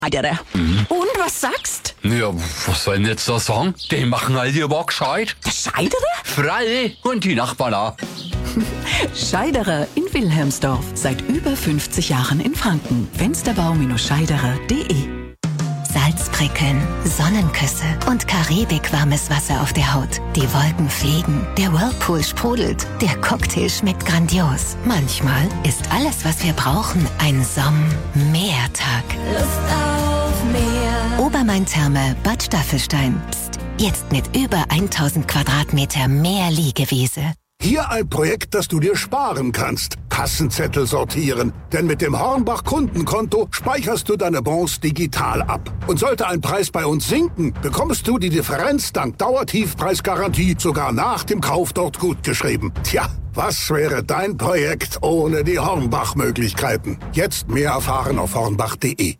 Scheidere. Und was sagst? Ja, was soll ich jetzt da sagen? Die machen all die aber gescheit. Der Scheidere? Fralle und die Nachbarn auch. Scheidere in Wilhelmsdorf. Seit über 50 Jahren in Franken. Fensterbau-scheidere.de. Salzprickeln, Sonnenküsse und karibikwarmes Wasser auf der Haut. Die Wolken fliegen, der Whirlpool sprudelt, der Cocktail schmeckt grandios. Manchmal ist alles, was wir brauchen, ein Sommertag. Lust auf mehr. Obermain-Therme Bad Staffelstein. Psst, jetzt mit über 1000 Quadratmeter mehr Liegewiese. Hier ein Projekt, das du dir sparen kannst. Kassenzettel sortieren. Denn mit dem Hornbach-Kundenkonto speicherst du deine Bons digital ab. Und sollte ein Preis bei uns sinken, bekommst du die Differenz dank Dauertiefpreisgarantie sogar nach dem Kauf dort gutgeschrieben. Tja, was wäre dein Projekt ohne die Hornbach-Möglichkeiten? Jetzt mehr erfahren auf hornbach.de.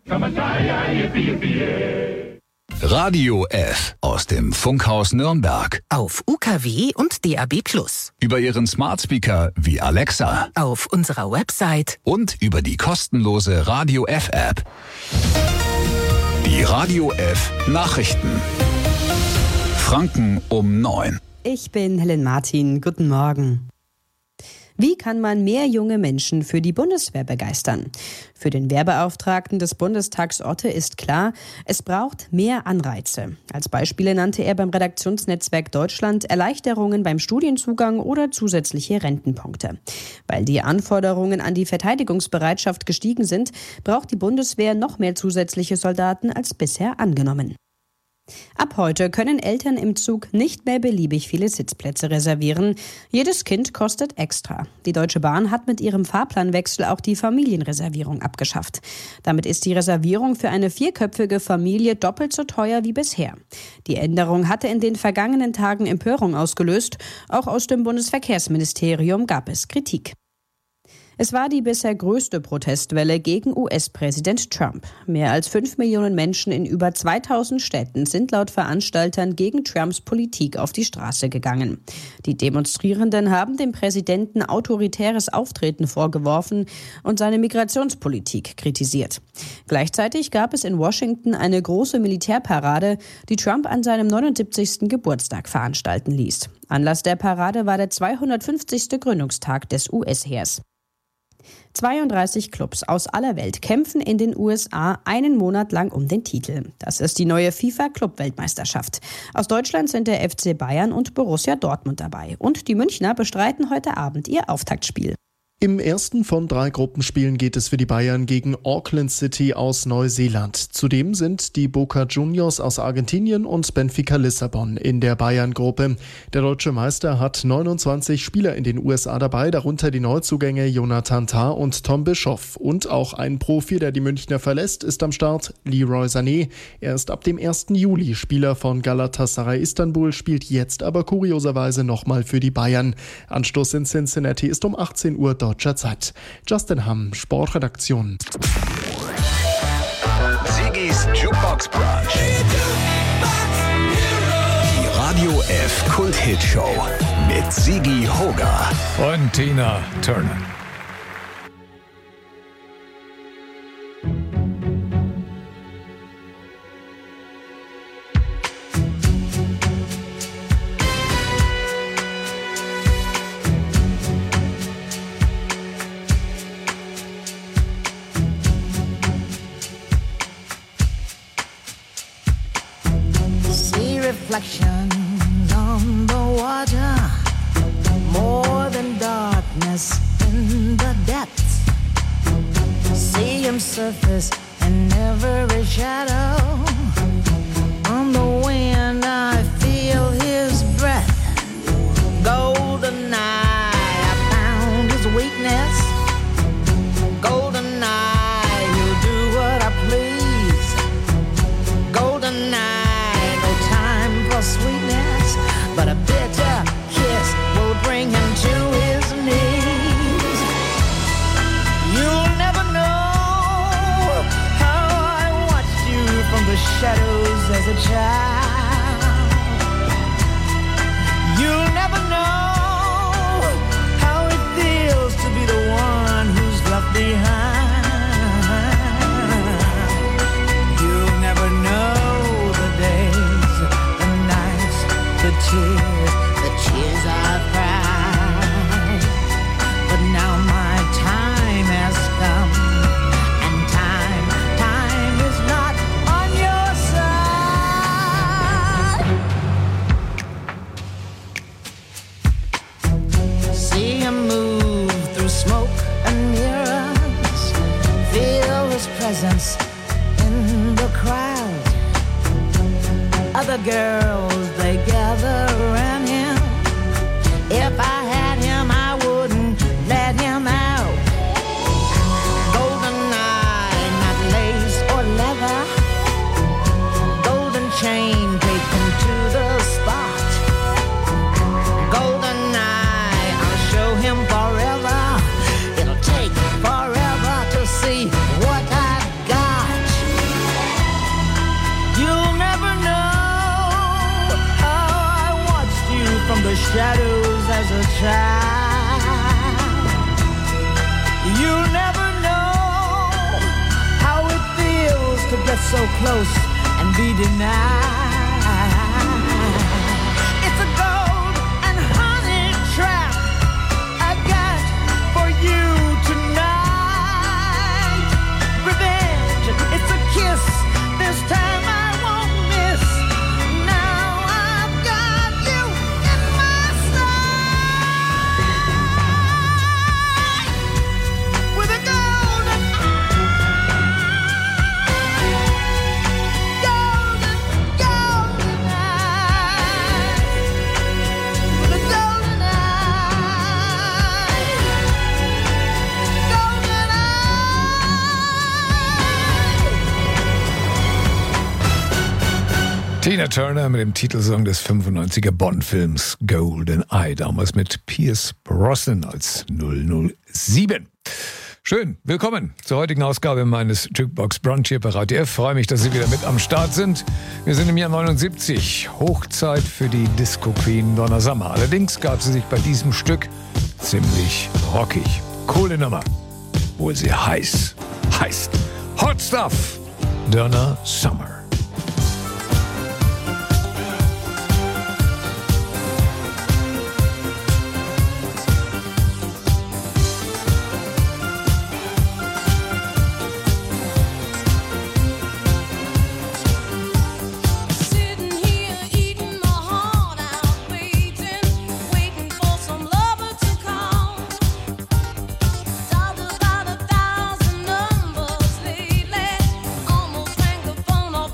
Radio F aus dem Funkhaus Nürnberg. Auf UKW und DAB+. Über Ihren Smart Speaker wie Alexa. Auf unserer Website. Und über die kostenlose Radio F App. Die Radio F Nachrichten. Franken um 9. Ich bin Helen Martin. Guten Morgen. Wie kann man mehr junge Menschen für die Bundeswehr begeistern? Für den Wehrbeauftragten des Bundestags Otte ist klar, es braucht mehr Anreize. Als Beispiele nannte er beim Redaktionsnetzwerk Deutschland Erleichterungen beim Studienzugang oder zusätzliche Rentenpunkte. Weil die Anforderungen an die Verteidigungsbereitschaft gestiegen sind, braucht die Bundeswehr noch mehr zusätzliche Soldaten als bisher angenommen. Ab heute können Eltern im Zug nicht mehr beliebig viele Sitzplätze reservieren. Jedes Kind kostet extra. Die Deutsche Bahn hat mit ihrem Fahrplanwechsel auch die Familienreservierung abgeschafft. Damit ist die Reservierung für eine 4-köpfige Familie doppelt so teuer wie bisher. Die Änderung hatte in den vergangenen Tagen Empörung ausgelöst. Auch aus dem Bundesverkehrsministerium gab es Kritik. Es war die bisher größte Protestwelle gegen US-Präsident Trump. Mehr als 5 Millionen Menschen in über 2000 Städten sind laut Veranstaltern gegen Trumps Politik auf die Straße gegangen. Die Demonstrierenden haben dem Präsidenten autoritäres Auftreten vorgeworfen und seine Migrationspolitik kritisiert. Gleichzeitig gab es in Washington eine große Militärparade, die Trump an seinem 79. Geburtstag veranstalten ließ. Anlass der Parade war der 250. Gründungstag des US-Heers. 32 Clubs aus aller Welt kämpfen in den USA einen Monat lang um den Titel. Das ist die neue FIFA-Club-Weltmeisterschaft. Aus Deutschland sind der FC Bayern und Borussia Dortmund dabei. Und die Münchner bestreiten heute Abend ihr Auftaktspiel. Im ersten von 3 Gruppenspielen geht es für die Bayern gegen Auckland City aus Neuseeland. Zudem sind die Boca Juniors aus Argentinien und Benfica Lissabon in der Bayern-Gruppe. Der deutsche Meister hat 29 Spieler in den USA dabei, darunter die Neuzugänge Jonathan Tah und Tom Bischoff. Und auch ein Profi, der die Münchner verlässt, ist am Start, Leroy Sané. Er ist ab dem 1. Juli Spieler von Galatasaray Istanbul, spielt jetzt aber kurioserweise nochmal für die Bayern. Anstoß in Cincinnati ist um 18 Uhr deutscher Zeit. Justin Hamm, Sportredaktion. Sigis Jukebox Brunch. Die Radio F Kult-Hit-Show mit Sigi Hoger und Tina Turner. Reflections on the water, more than darkness in the depths. See him surface in every shadow. On the wind I feel his breath. Golden eye, I found his weakness. Golden eye, he'll do what I please. Golden eye, sweetness, but a bitter kiss will bring him to his knees. You'll never know how I watched you from the shadows as a child. You'll never know how it feels to be the one who's left behind. the girls, they gather around him. If I had him, I wouldn't let him out. Golden eye, not lace or leather. Golden chain taken to the spot. Golden eye, I'll show him forever. It'll take forever to see what I've got. You'll never know how I watched you from the shadows as a child. You'll never know how it feels to get so close and be denied. It's a gold and honey trap I got for you tonight. Revenge, it's a kiss. This time I won't miss. Now I've got you in my sight. With a golden golden eye. With a golden eye. Golden eye. Tina Turner mit dem Titelsong des 95er Bond-Films GoldenEye, damals mit Pierce Brosnan als 007. Schön, willkommen zur heutigen Ausgabe meines Jukebox Brunch hier bei Radio F. Freue mich, dass Sie wieder mit am Start sind. Wir sind im Jahr 79, Hochzeit für die Disco Queen Donna Summer. Allerdings gab sie sich bei diesem Stück ziemlich rockig. Coole Nummer, obwohl sie heißt Hot Stuff, Donna Summer. Sitting here eating my heart out, waiting for some lover to call. Dialed about 1,000 numbers lately, almost rang the phone off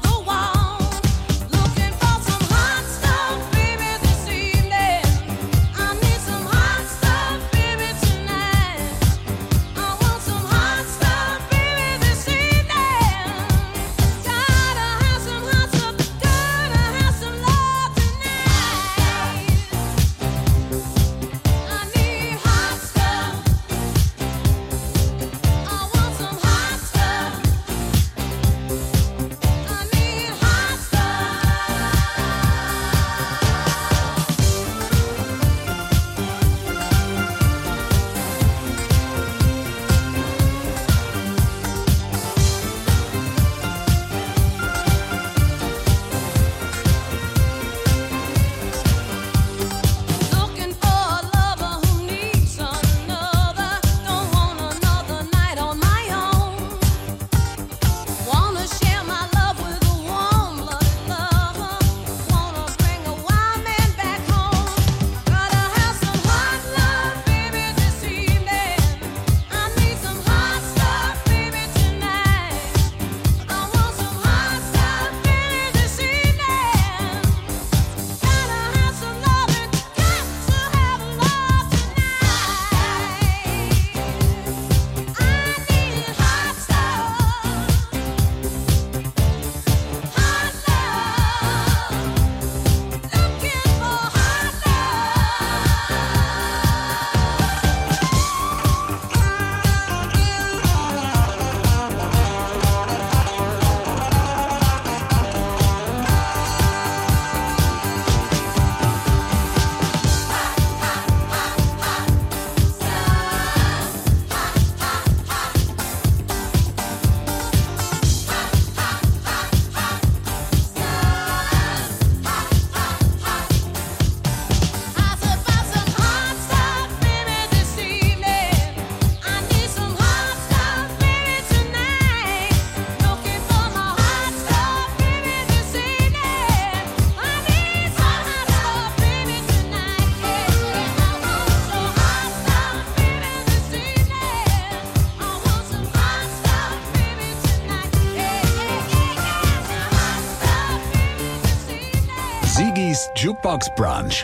Oldies Jukebox Brunch.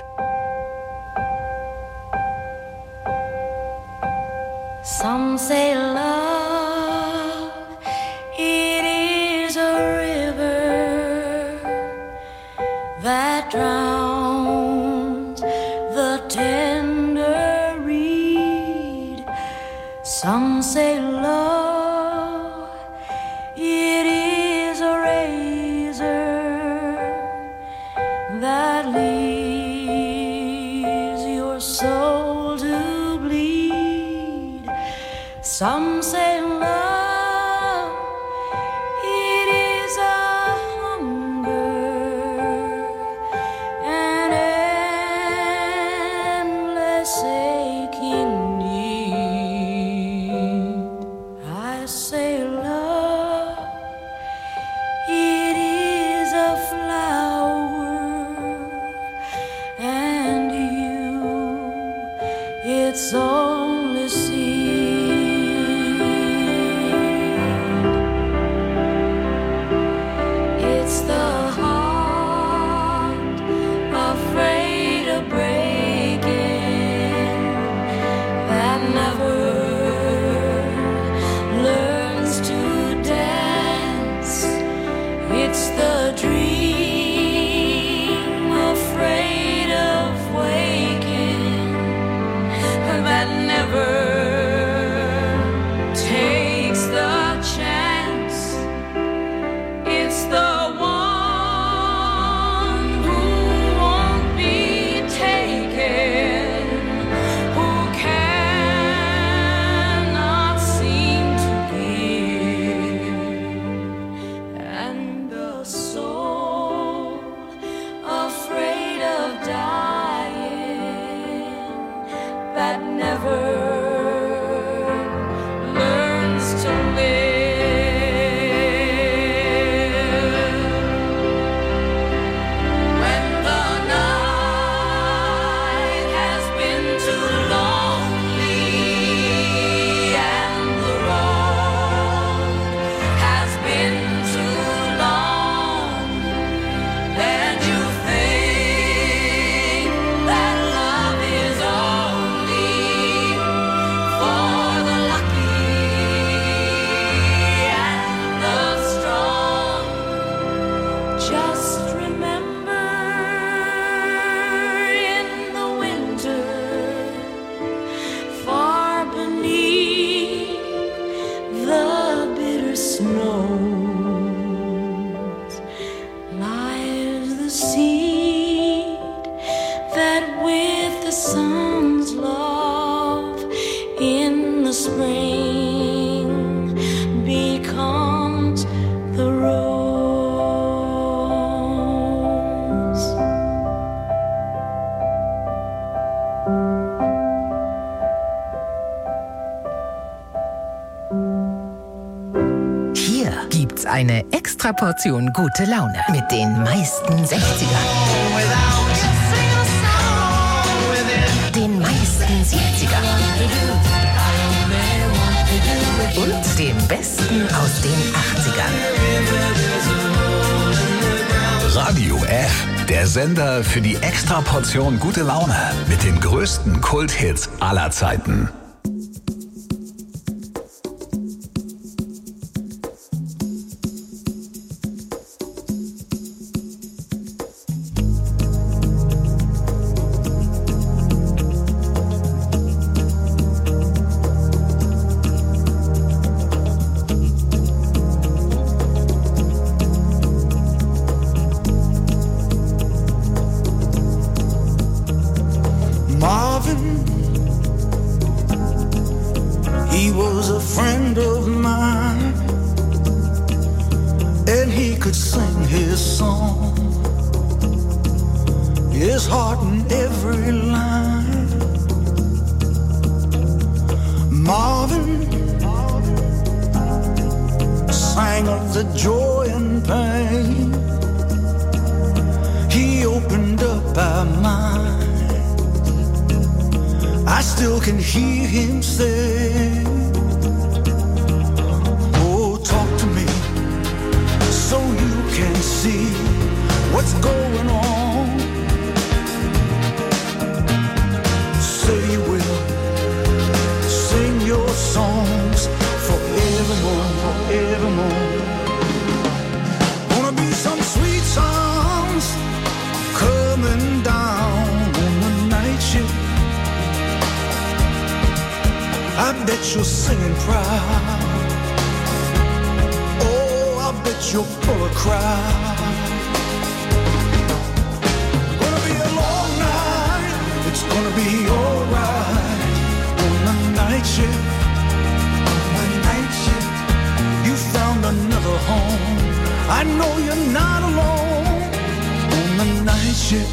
Some say love, it is a river that drowns the tender reed. Some say love, it is a razor that leaves your soul to bleed. Some say love, it is a hunger, an endless aching need. I say love, it is a flower, and you, it's only seed. It's the heart afraid of breaking that never learns to dance. It's the dream afraid of waking that never takes the chance. It's the one who won't be taken, who cannot seem to give, and the soul afraid of dying that never learns to live. When the night has been too lonely and the road has been too long, and you think that love is only for the lucky and the strong, just remember in the winter, far beneath the bitter snows, lies the seed that with the sun's love in the spring becomes the rose. Hier gibt's eine Extraportion gute Laune mit den meisten 60ern. Den meisten 70ern. Und dem Besten aus den 80ern. Radio F, der Sender für die Extraportion gute Laune mit den größten Kulthits aller Zeiten. Marvin, he was a friend of mine, and he could sing his song, his heart in every line. Marvin sang of the joy and pain. He opened up our mind. I still can hear him say, oh, talk to me so you can see what's going on. bet you're singing proud. Oh, I bet you're full of crowd. Gonna be a long night, it's gonna be alright. On the night shift, you found another home. I know you're not alone on the night shift.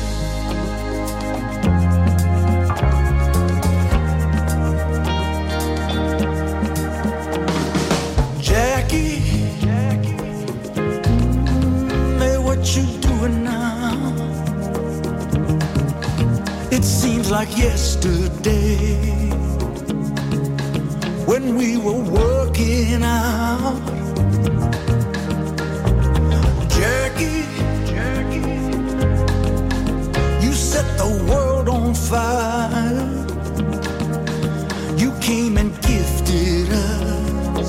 Jackie, hey, what you doing now? It seems like yesterday when we were working out. Jackie, you set the world on fire. You came and gifted us.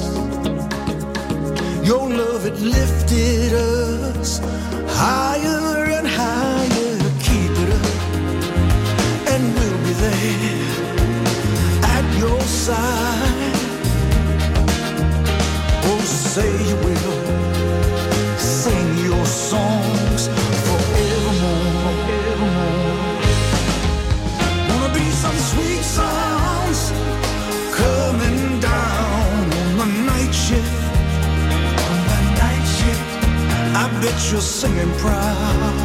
Your love, it lifted us higher and higher. Keep it up, and we'll be there at your side. Oh, say you will sing your songs forevermore, forevermore. Wanna be some sweet sounds coming down on the night shift. On the night shift, I bet you're singing proud.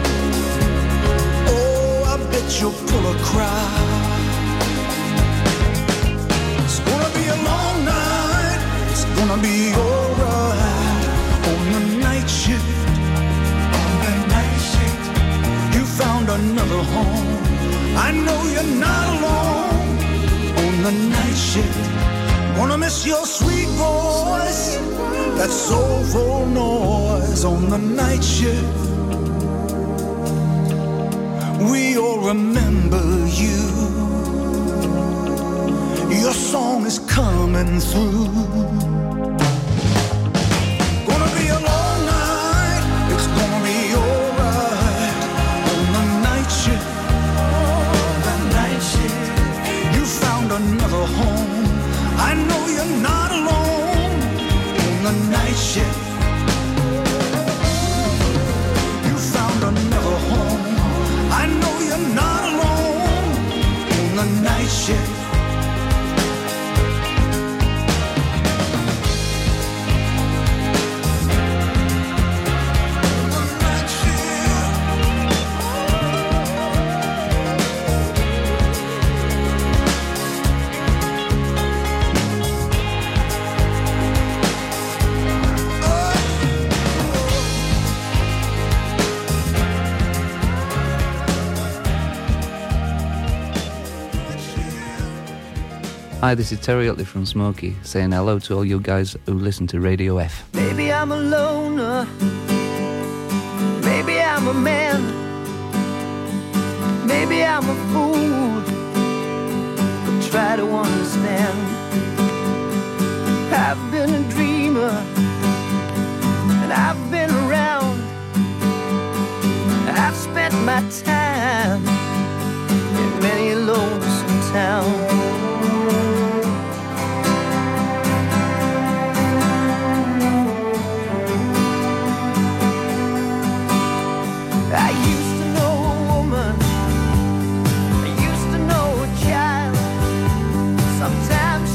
Oh, I bet you'll pull a crowd. It's gonna be a long night, it's gonna be alright. On the night shift, on the night shift, you found another home. I know you're not alone on the night shift. Wanna miss your sweet voice, that soulful noise on the night shift. We all remember you. Your song is coming through. Another home. I know you're not alone on the night shift. You found another home. I know you're not alone on the night shift. Hi, this is Terry Utley from Smokey, saying hello to all you guys who listen to Radio F. Maybe I'm a loner, maybe I'm a man, maybe I'm a fool, but try to understand. I've been a dreamer, and I've been around. I've spent my time in many a lonesome town. I used to know a woman, I used to know a child. Sometimes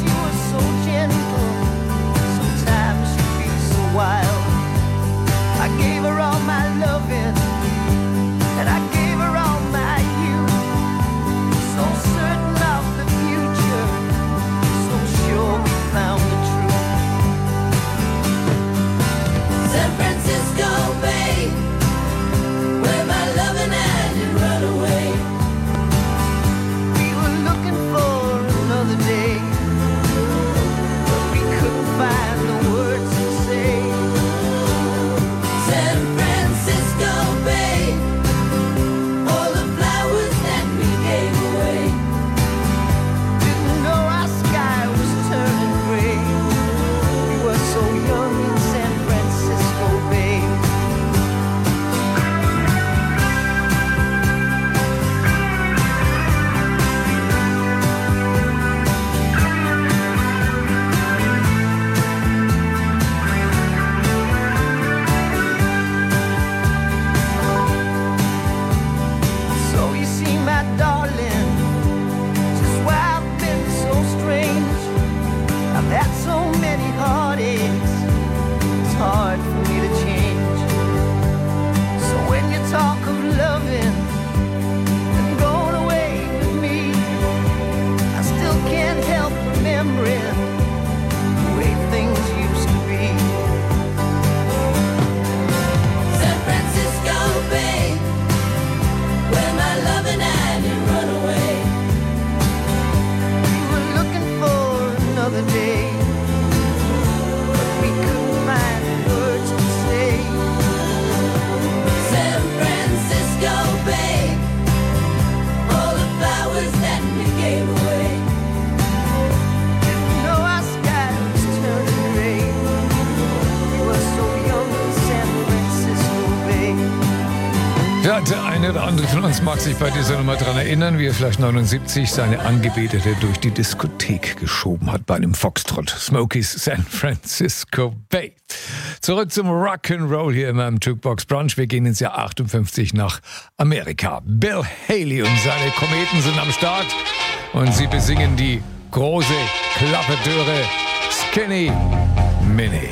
Ja, der eine oder andere von uns mag sich bei dieser Nummer daran erinnern, wie er vielleicht 79 seine Angebetete durch die Diskothek geschoben hat bei einem Foxtrot. Smokies San Francisco Bay. Zurück zum Rock'n'Roll hier in meinem Jukebox Brunch. Wir gehen ins Jahr 58 nach Amerika. Bill Haley und seine Kometen sind am Start und sie besingen die große, klappe Dürre Skinny Minnie.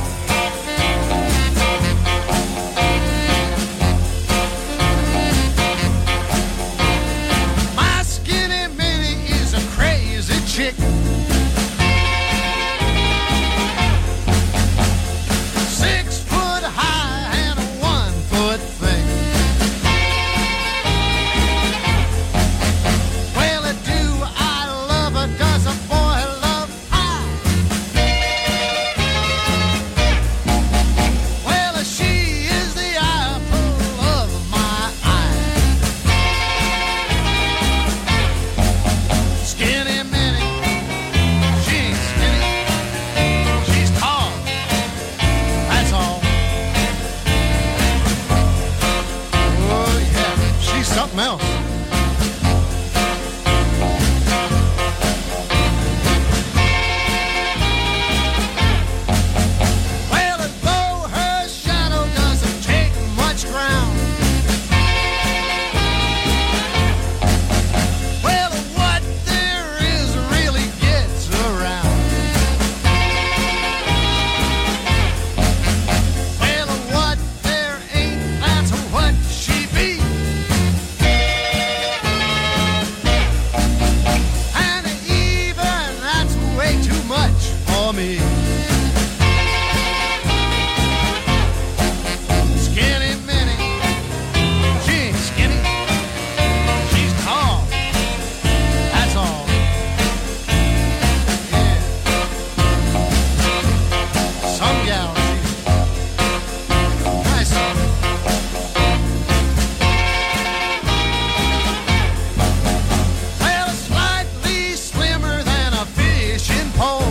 Chick. 6 foot high and 1 foot thick. Well, do I love her? Does a boy love I? Well, she is the apple of my eye. Skinny something else. Well, as though her shadow doesn't take much ground. Well, what there is really gets around. Well, what there ain't, that's what she be. Me. Skinny Minnie, she ain't skinny, she's tall, that's all. Yeah. Some gal, she's nice. Well, slightly slimmer than a fishing pole.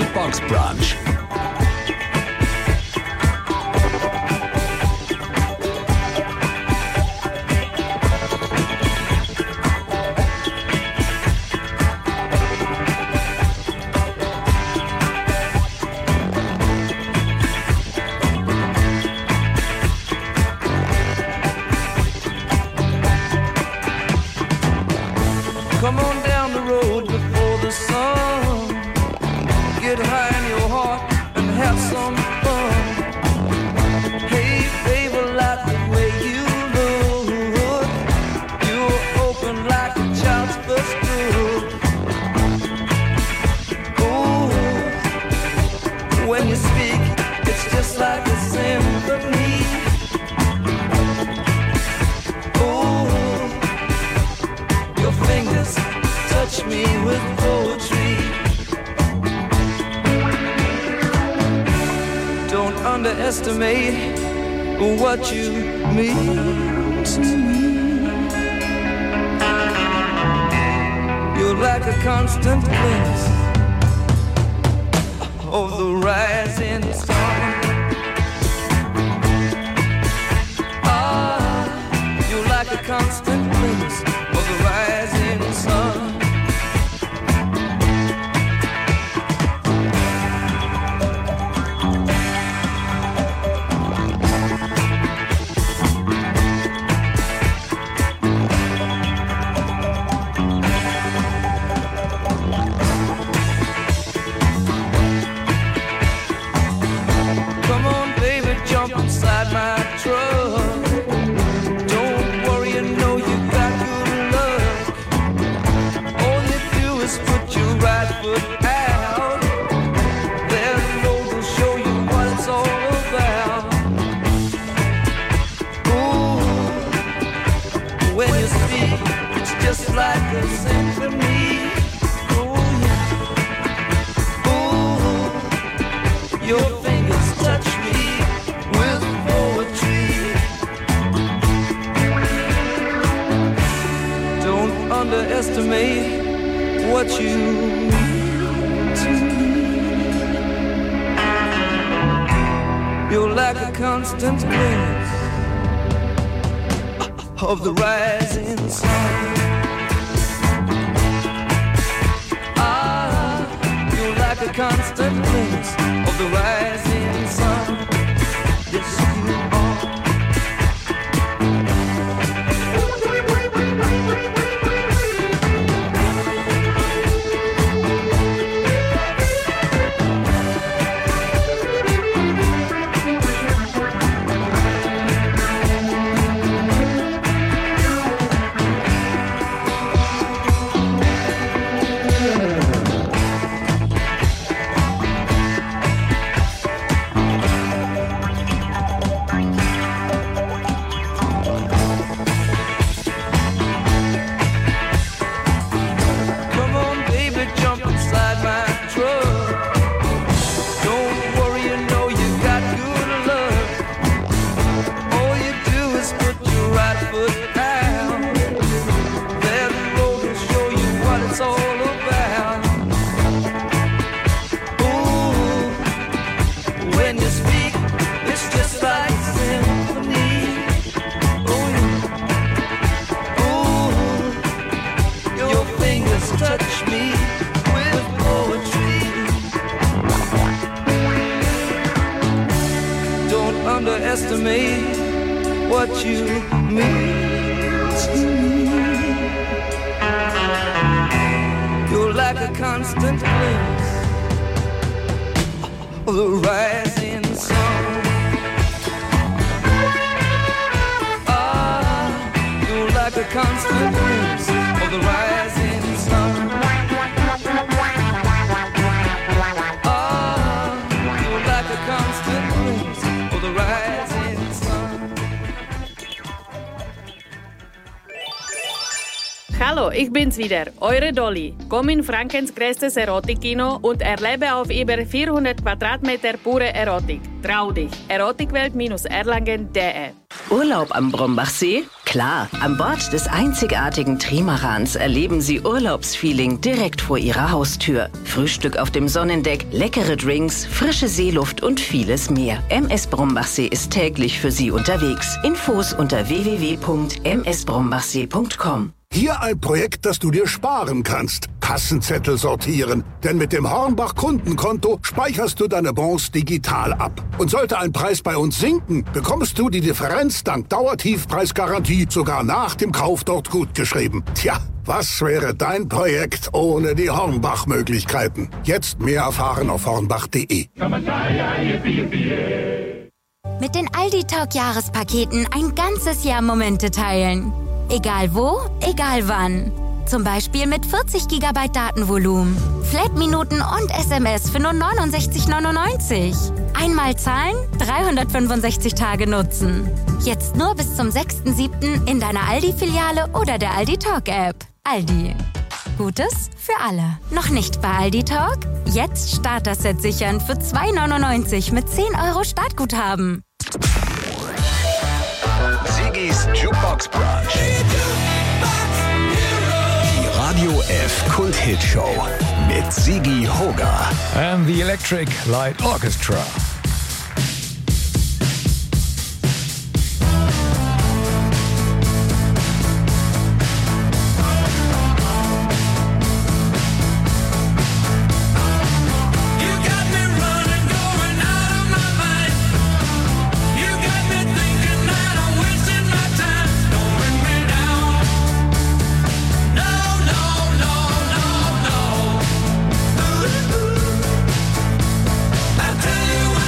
Box Brunch. Come on down the road before the sun. Get high in your heart and have some fun. Hey, baby, like the way you look. You're open like a child's first book. Ooh, when you speak, it's just like a symphony. Fingers touch me with poetry. Don't underestimate what you mean to me. You're like a constant place of the rising sun. Ah, you're like a constant place of the rising sun. Come on, baby, jump inside my truck. Don't worry, you know you got good luck. All you do is put your right foot out. There the road will show you what it's all about. Ooh, when you speak, it's just like a symphony. Ooh, yeah. Ooh, your fingers touch me with poetry. Don't underestimate what you mean to me. You're like a constant place of the rising sun. Ah, you're like a constant place of the rising sun. Yes, you are. Come on, baby, jump inside my truck. Don't worry, you know you got good luck. All you do is put your right foot out. There the road will show you what it's all about. Ooh, when you speak, it's just like a symphony. Oh, yeah. Ooh, your fingers touch me with poetry. Don't underestimate what you mean to me. You're like a constant place of the rising sun. Ah, you're like a constant place of the rising sun. Ah, you're like a constant place of the rising sun. Hallo, ich bin's wieder, eure Dolly. Komm in Frankens größtes Erotikkino und erlebe auf über 400 Quadratmeter pure Erotik. Trau dich. Erotikwelt-erlangen.de. Urlaub am Brombachsee? Klar, an Bord des einzigartigen Trimarans erleben Sie Urlaubsfeeling direkt vor Ihrer Haustür. Frühstück auf dem Sonnendeck, leckere Drinks, frische Seeluft und vieles mehr. MS Brombachsee ist täglich für Sie unterwegs. Infos unter www.msbrombachsee.com. Hier ein Projekt, das du dir sparen kannst. Kassenzettel sortieren. Denn mit dem Hornbach Kundenkonto speicherst du deine Bons digital ab. Und sollte ein Preis bei uns sinken, bekommst du die Differenz dank Dauertiefpreisgarantie sogar nach dem Kauf dort gutgeschrieben. Tja, was wäre dein Projekt ohne die Hornbach-Möglichkeiten? Jetzt mehr erfahren auf hornbach.de. Mit den Aldi Talk Jahrespaketen ein ganzes Jahr Momente teilen. Egal wo, egal wann. Zum Beispiel mit 40 GB Datenvolumen, Flat-Minuten und SMS für nur 69,99. Einmal zahlen, 365 Tage nutzen. Jetzt nur bis zum 6.7. in deiner Aldi-Filiale oder der Aldi Talk-App. Aldi. Gutes für alle. Noch nicht bei Aldi Talk? Jetzt Starter-Set sichern für 2,99 mit 10 € Startguthaben. Sigis Jukebox Brunch. Die Radio F Kult-Hit Show mit Sigi Hoger. And the Electric Light Orchestra. I'll tell you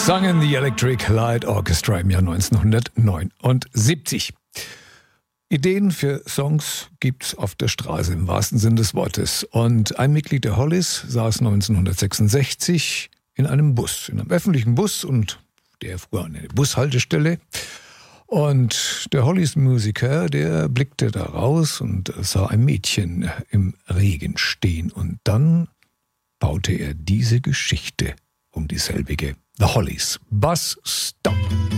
sangen die Electric Light Orchestra im Jahr 1979. Ideen für Songs gibt's auf der Straße im wahrsten Sinn des Wortes. Und ein Mitglied der Hollies saß 1966 in einem Bus, in einem öffentlichen Bus, und der fuhr an eine Bushaltestelle. Und der Hollies-Musiker, der blickte da raus und sah ein Mädchen im Regen stehen. Und dann baute er diese Geschichte um dieselbige. The Hollies, Bus Stop.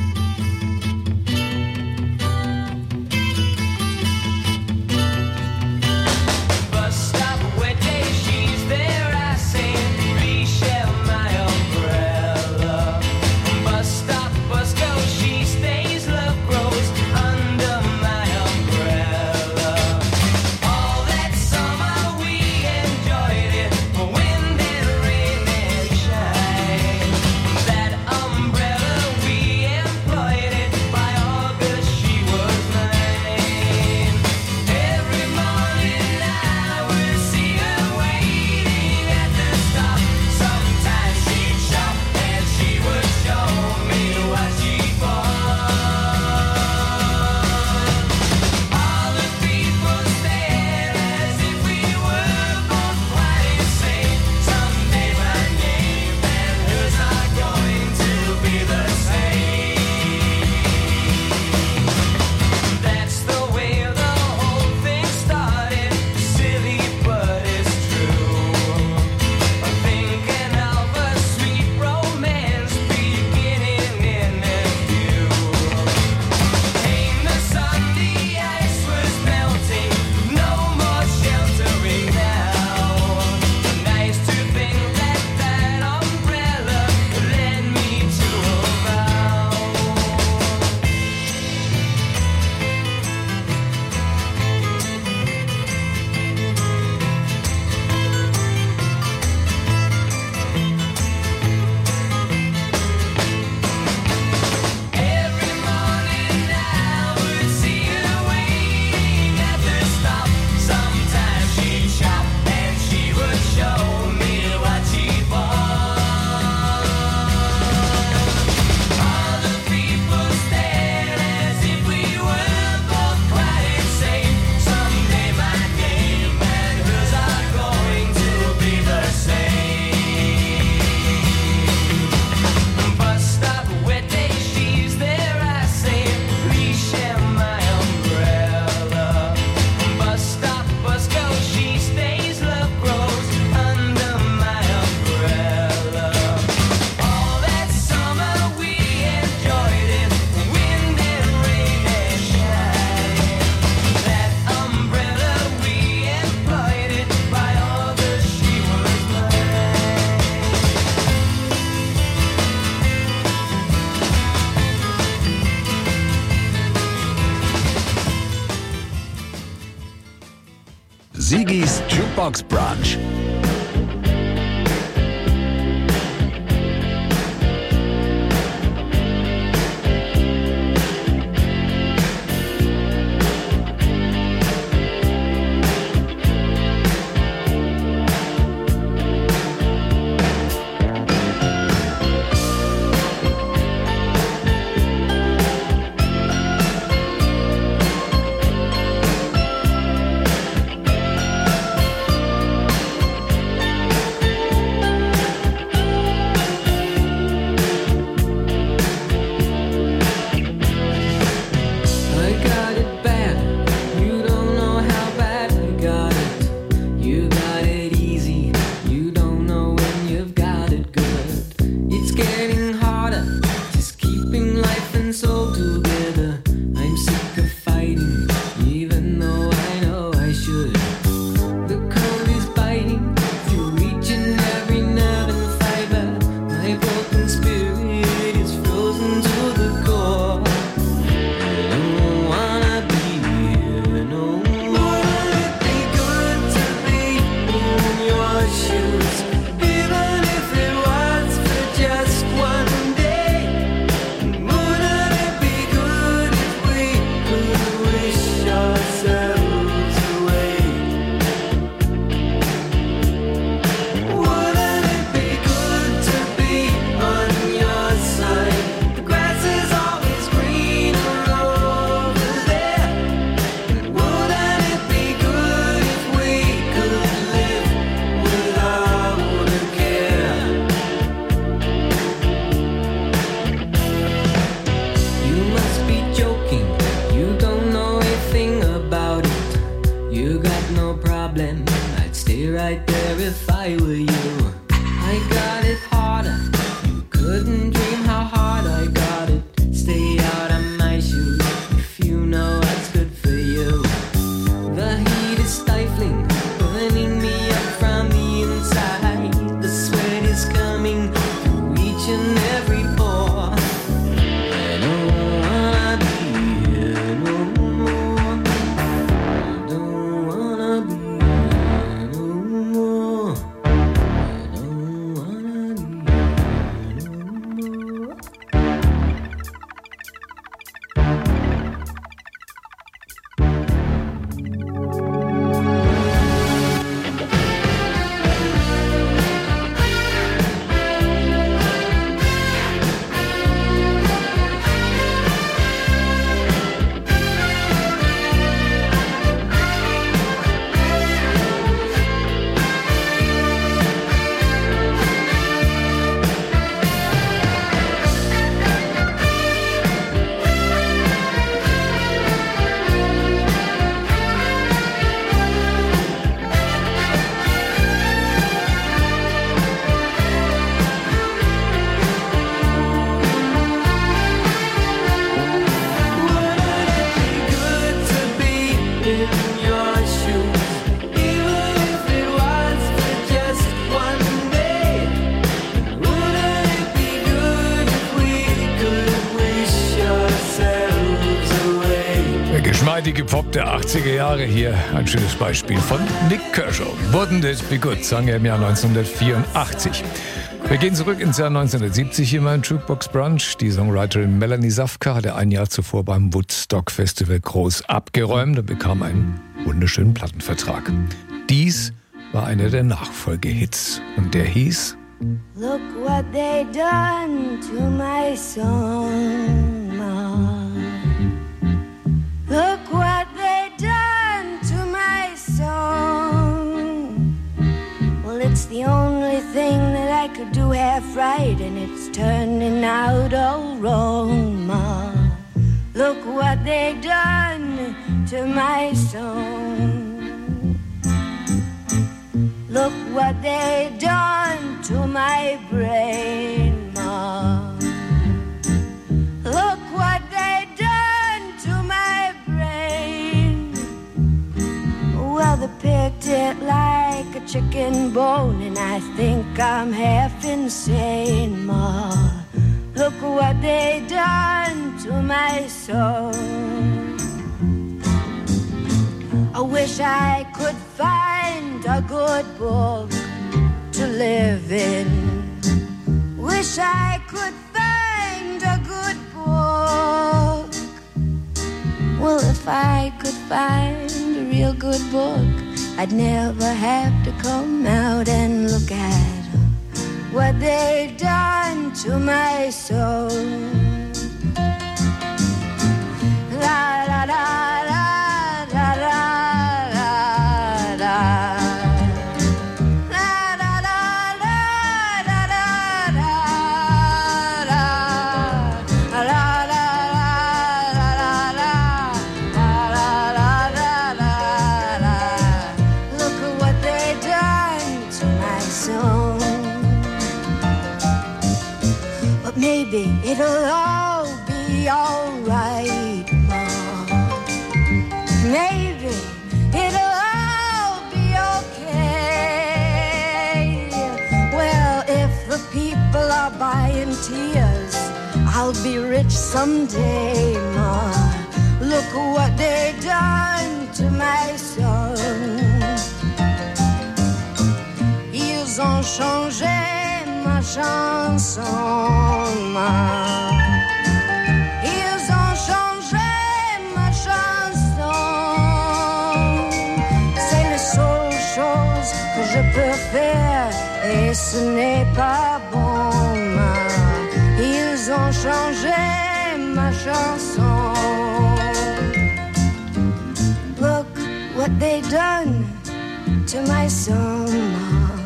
Sigis Jukebox Brunch. die Gepop der 80er Jahre. Hier ein schönes Beispiel von Nick Kershaw. Wouldn't it be good, sang er im Jahr 1984. Wir gehen zurück ins Jahr 1970 in meinen Jukebox Brunch. Die Songwriterin Melanie Safka hatte ein Jahr zuvor beim Woodstock Festival groß abgeräumt und bekam einen wunderschönen Plattenvertrag. Dies war einer der Nachfolgehits und der hieß Look what they done to my song, Ma. Look what they done to my song. Well, it's the only thing that I could do half right, and it's turning out all wrong, Ma. Look what they done to my song. Look what they done to my brain, Ma. Look what they done to my brain. Well, they picked it like a chicken bone, and I think I'm half insane, Ma. Look what they done to my soul. I wish I could find a good book to live in. Wish I could find a good book. Well, if I could find a real good book, I'd never have to come out and look at what they done to my soul. La la la la. Maybe it'll all be alright, Mom. Maybe it'll all be okay. Well, if the people are buying tears, I'll be rich someday, Mom. Look what they done to my son. Ils ont changé ma chanson, ma. Ils ont changé ma chanson. C'est la seule chose que je peux faire et ce n'est pas bon, ma. Ils ont changé ma chanson. Look what they done to my song, ma.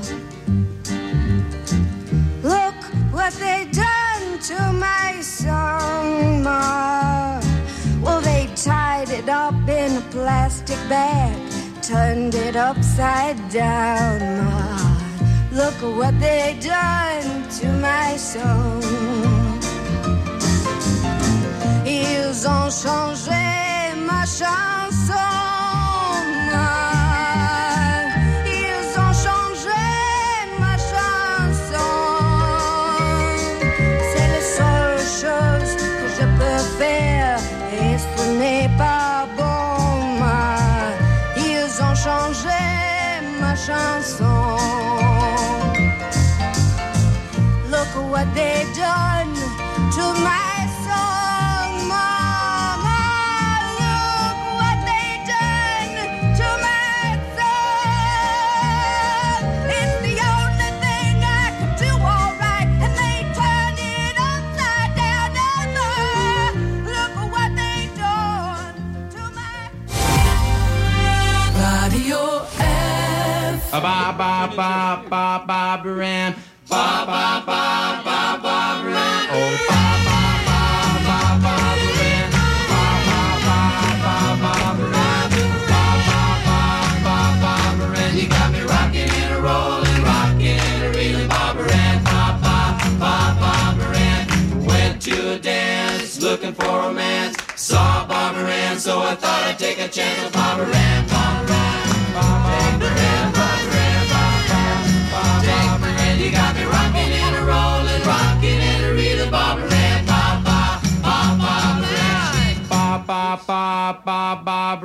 Look what they done to my song, Ma. Well, they tied it up in a plastic bag, turned it upside down, Ma. Look what they done to my song. Ils ont changé ma chanson, Ma. Et ce n'est pas bon, ma. Ils ont changé ma chanson. Look what they done to my song, Mama. Look what they done to my song. It's the only thing I could do all right, and they turned it upside down. Radio F. Ba ba ba ba Barbara Ann. Ba ba ba ba Barbara Ann. Oh ba ba ba ba Barbara Ann. Ba ba ba ba Barbara Ann. Ba ba ba ba Barbara Ann. You got me rocking and a rolling, rocking and a reeling, Barbara Ann. Ba ba ba Barbara Ann. Went to a dance looking for romance. Saw Barbara Ann, so I thought I'd take a chance with Barbara Ann. You got me rocking and a rolling, rocking and a reeling, Barbara Ann, ba ba ba Barbara Ann, ba ba ba ba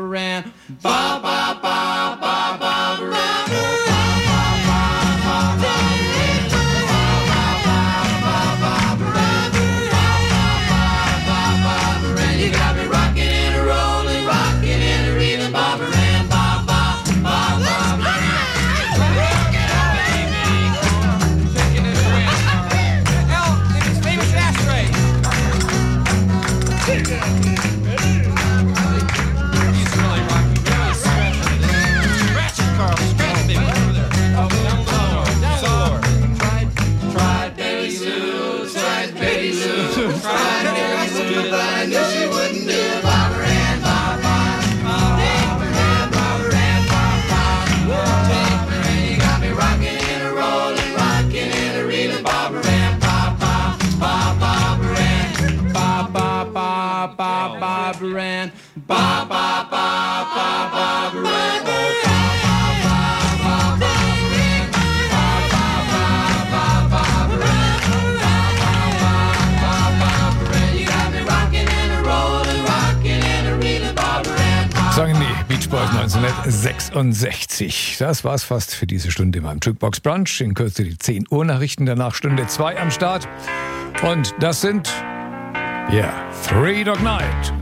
Sangen die Beach Boys 1966. Das war's fast für diese Stunde in meinem Jukebox Brunch. In Kürze die 10 Uhr Nachrichten, danach Stunde 2 am Start. Und das sind, Three Dog Night.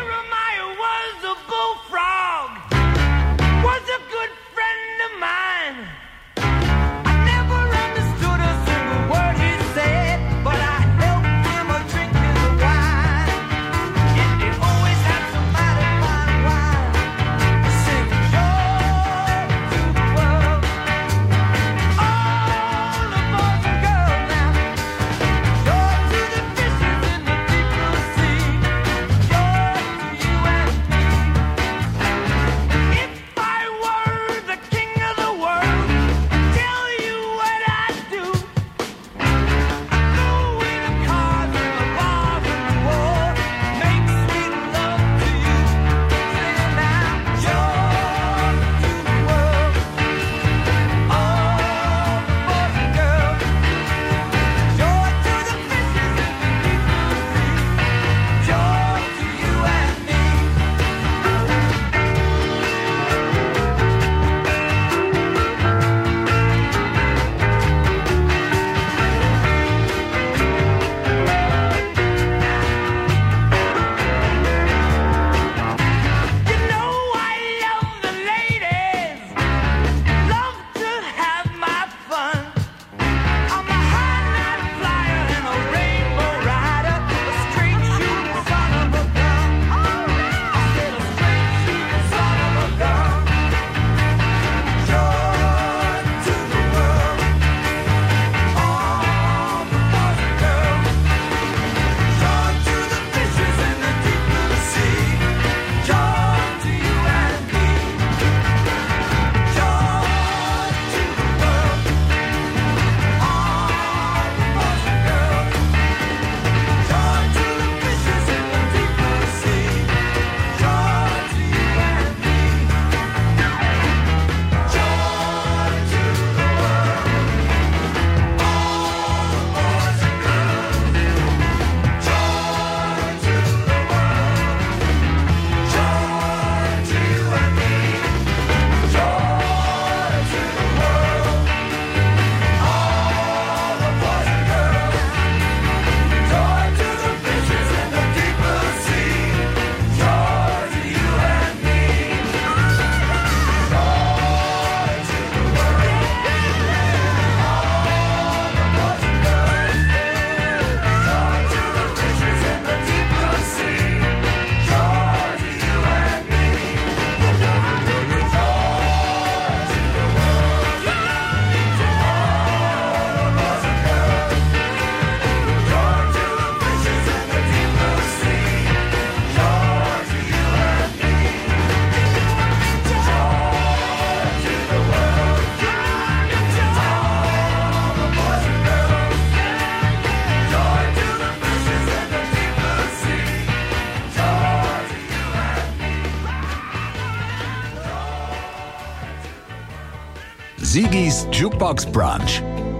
Sigis Jukebox Brunch.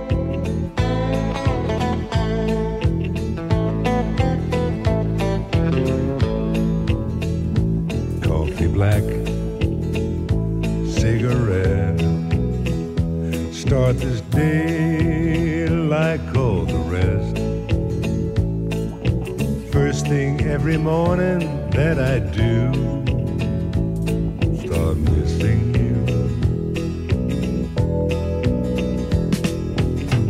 Coffee black, cigarette. Start this day like all the rest. First thing every morning that I do, start missing you.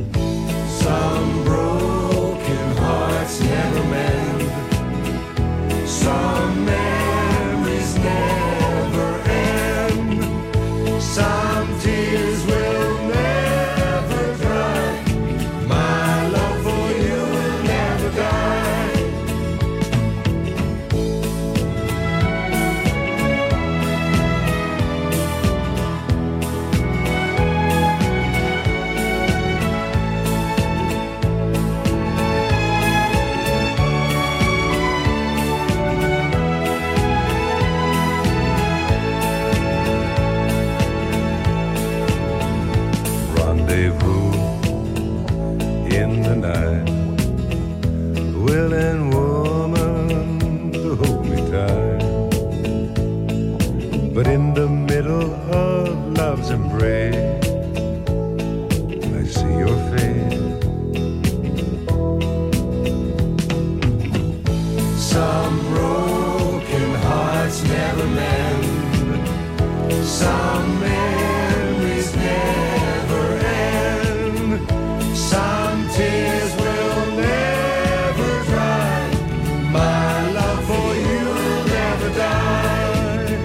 Some broken hearts never mend. Some memories never end. Some tears will never dry. My love for you'll never die.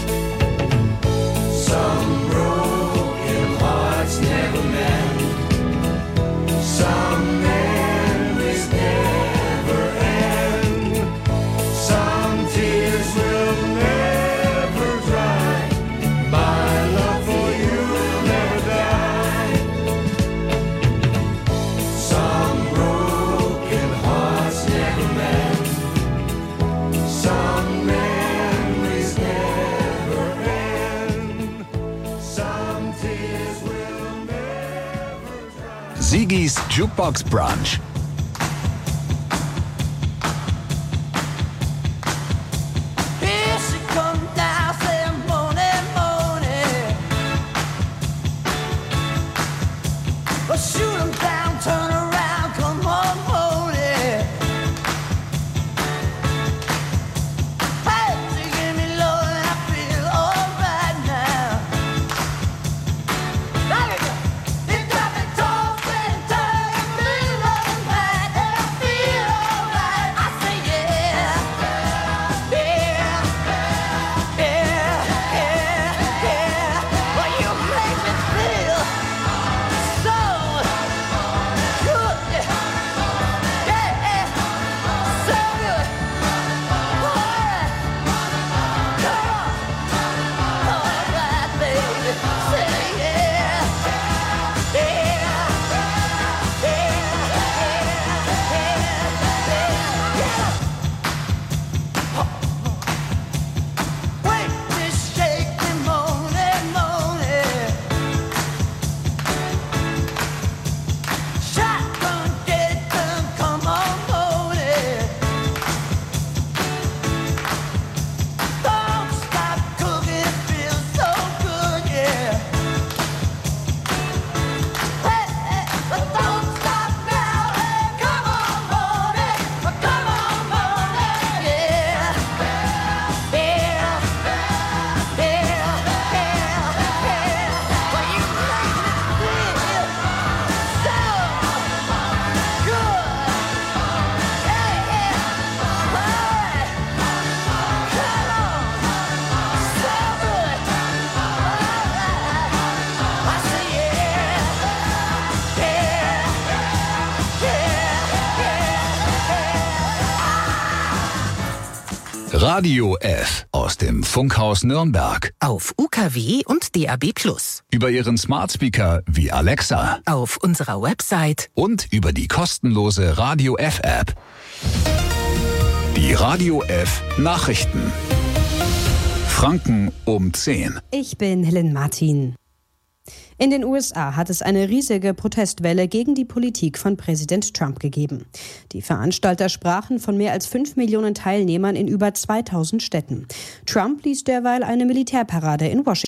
Some broken hearts never mend. Some memories never end. Some tears will never dry. My love for you'll never die. Some broken hearts never mend. Some memories never end. Some tears will never dry. Sigis Jukebox Brunch. Here she comes now, saying morning, morning. Well, shoot 'em down, turn around, come on, morning. Hey, she give me love and I feel alright now. There you go. You got me tossing, turning, feeling right, and I feel alright. I say yeah, yeah, yeah, yeah, yeah. Well, you make me feel so good, yeah, so good. Alright, come on, alright, baby, say yeah, yeah, Wake me, shake me, moaning, moaning. Shotgun, get it done, come on, moaning. Don't stop cooking, it feels so good, yeah. Hey, hey, but don't stop now, hey, come on, moaning, yeah. Well, you make me feel so good. Alright, come on, so good. Alright, I say Radio F aus dem Funkhaus Nürnberg. Auf UKW und DAB+. Über Ihren Smart Speaker wie Alexa. Auf unserer Website. Und über die kostenlose Radio F App. Die Radio F Nachrichten. Franken um 10. Ich bin Helen Martin. In den USA hat es eine riesige Protestwelle gegen die Politik von Präsident Trump gegeben. Die Veranstalter sprachen von mehr als 5 Millionen Teilnehmern in über 2000 Städten. Trump ließ derweil eine Militärparade in Washington